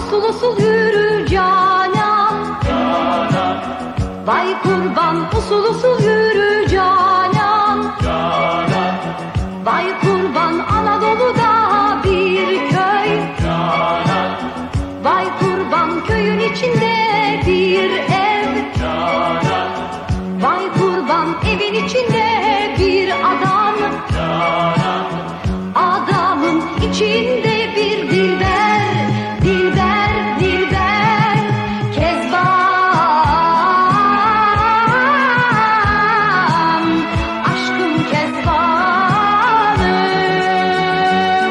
usul usul yürü Canan. Canan, Vay kurban usul usul yürü Canan. Canan, Vay kurban Anadolu'da bir köy. Canan, Vay kurban köyün içinde bir ev. Canan, Vay kurban evin içinde bir adam. Canan, Adamın içinde bir dilber. Dilber, dilber, Kezban. Aşkım Kezbanım,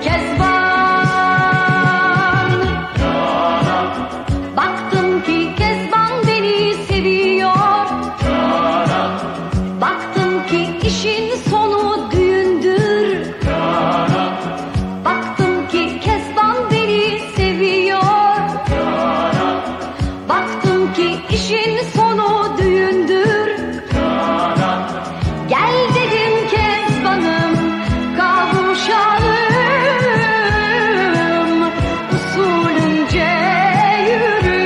Kezban. Canan, Baktım ki Kezban beni seviyor. Canan, Baktım ki işin sonu düğündür. Canan, Baktım ki Kezban beni seviyor. Canan, Baktım ki işin sonu düğündür. Canan, Gel dedim Kezbanım, kavuşalım. Usulünce yürü.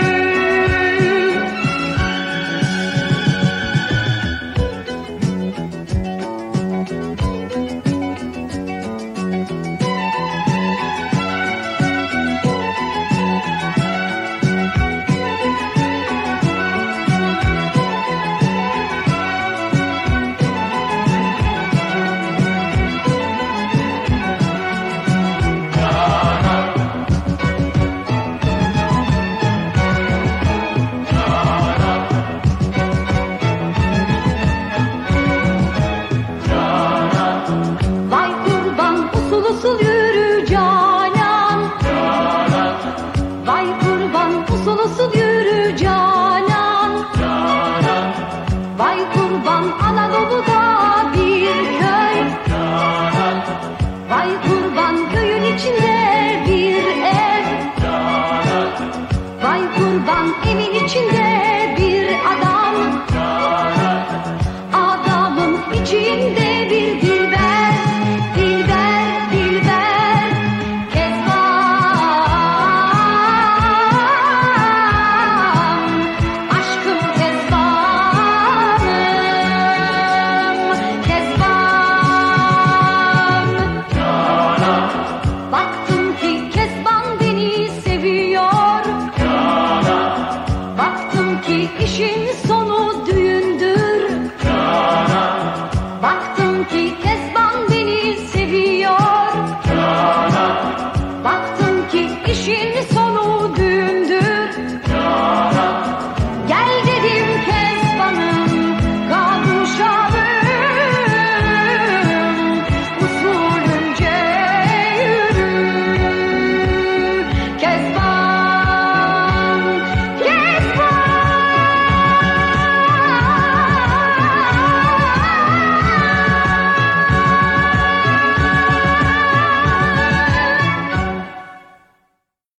Vay kurban usul usul yürü Canan. Canan, Vay kurban usul usul yürü Canan. Canan, Vay kurban Anadolu'da bir köy. Canan, Vay kurban köyün içinde bir ev. Canan, Vay kurban evin içinde bir adam. Canan, Adamın içinde bir dilber. Dilber, dilber, Kezban. Aşkım Kezbanım, Kezban. Canan, Baktım ki Kezban beni seviyor. Canan, Baktım ki işin sonu düğündür. Canan, Baktım ki Kezban